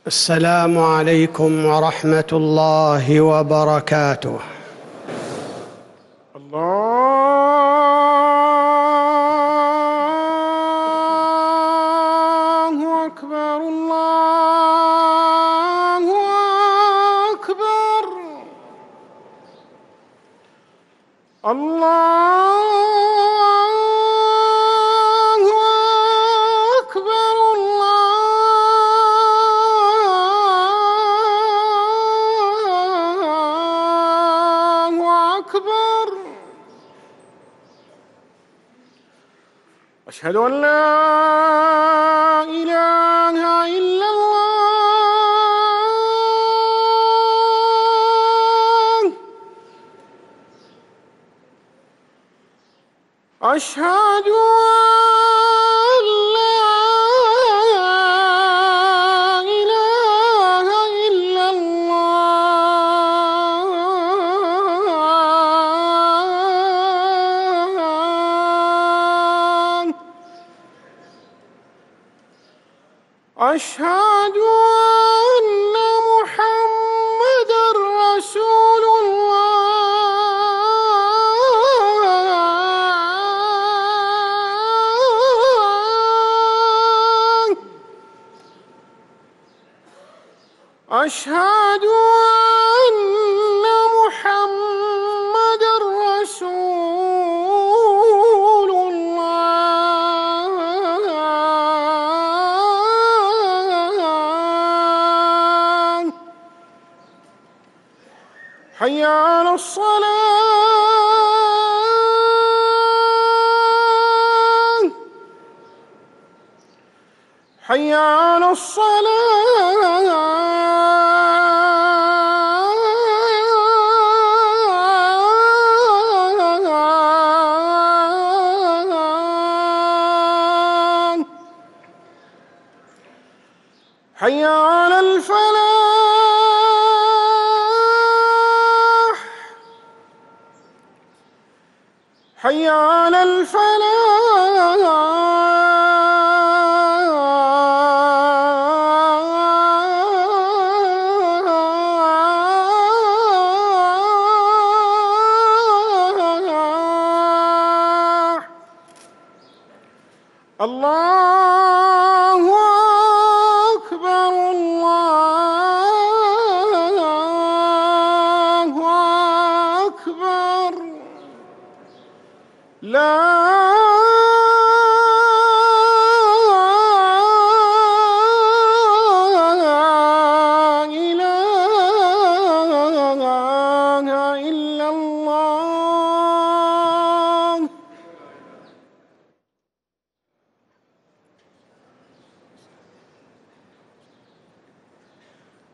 السلام عليكم ورحمة الله وبركاته. الله أكبر، الله أكبر، الله أكبر، الله أكبر. أشهد أن لا إله إلا الله. أشهد أن لا إله إلا الله. أشهد أن محمدًا رسول الله. أشهد أن محمدًا رسول الله. حي على الصلاة، حي على الصلاة، حي على الفلاح، حي على الفلاح. الله